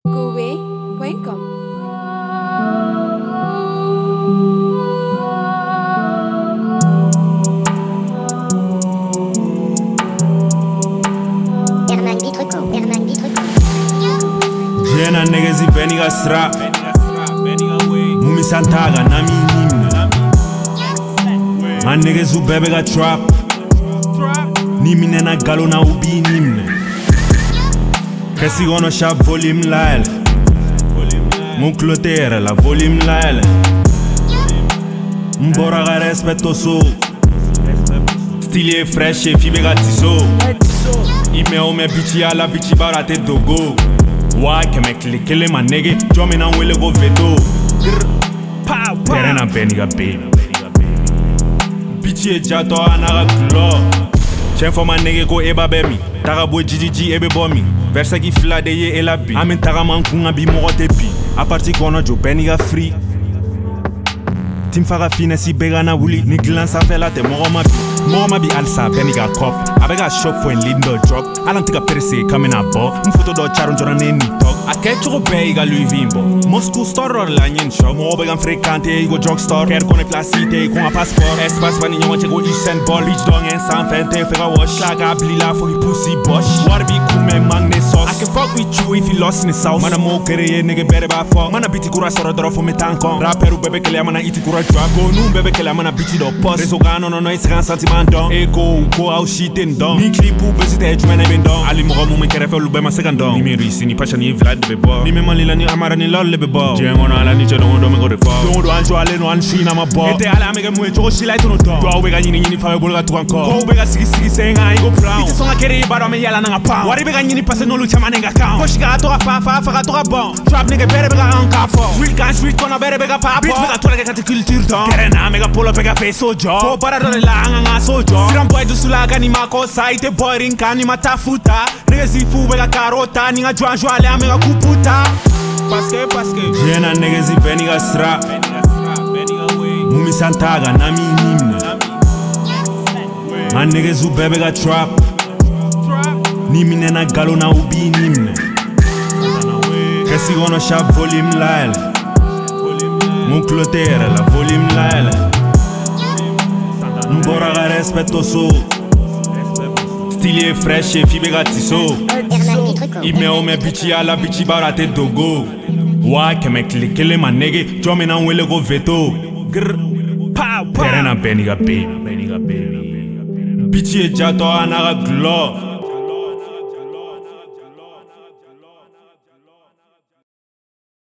Cube.com. Jena niggas i Beniga strap Mumi Santaga nami nimne My niggas who bebe ga trap Nimi nena galo na ubi nimne Kesi gono shop volume lael Mon clotere la volume lael Mbora ga respetto so Stile fresh e fibe ga tiso Ime o me bichi ala bichi barate dogo Wa keme kile ma nigga Jomi na wele go veto Tere na Beniga baby Bichi e jato anaga glo Chen for ma nigga go eba bemi Taga boy GGG ebe bomi Versa ki fila de ye ela bi Amin taga man kunga bi mogo te pi A parti kono jo Beniga free Tim faga fine si bega na wuli Ni glan sa fela te mogo ma bi alsa Beniga cop Abega shop for en lindo drop Alam tika perse coming a bo Mfoto do charon jona ne ni talk Ake choko bega Louis Vimbo Moscow store la nyen shop Mo began frekante igo drugstore Ker kone klasite kon a passport Espace bani nyama chego isen ball Rich dong en san fente fega wash Laga blila for the pussy bosh Warbi kume mangne sauce I can fuck with you if you lost in the south Mana mo kereye nigga better by fuck Mana biti kura soro doro for me tankon Rapperu bebe kele mana iti kura drop Go nu bebe kele mana biti do post Rezo gano no isi gan sentiment don Ego go out shit in don Ni klipu bezite ejumene ben don Ali mogo mu me kere fe lube ma second don Ni me risi ni pasha ni vlad be bo Ni me malila ni amara ni lol be bo Jengo na ala ni che don do me go de fo Don do anjo ale no an shi na ma bo Ete ala me ge mu jogo shi like no do Do we ga nyini fa be bolga tu anko Ko be ga sigi senga ingo brown Ite songa kere baro me yala na pa Wari be ga nyini passe no lu chama nenga count Koshi ga to fa ga to ga bon Trap nigga bere be ga anka fo Street can street kona bere be ga pa Bitch be ga to ga culture don Kere na me ga pull up be ga face so jo Ko para do la anga so jo Siram boy du sulaga ni makosa ite boy rinka ni matafuta Nigga zifu be ga karota Ninga juan ale ame ga kuputa Paske Jena niggas i Beniga strap Mumi Santaga nami nimne My niggas who bebe ga trap Nimi nena galo na ubi nimne Kesi gono shop volume lael Mon clotere la volume lael Mbora ga respetto so Stile fresh e fibe ga tiso Ime o me bichi ala bichi barate dogo Wa keme kile ma nigga Jomi na wele go veto Tere na Beniga baby Bichi e jato anaga glo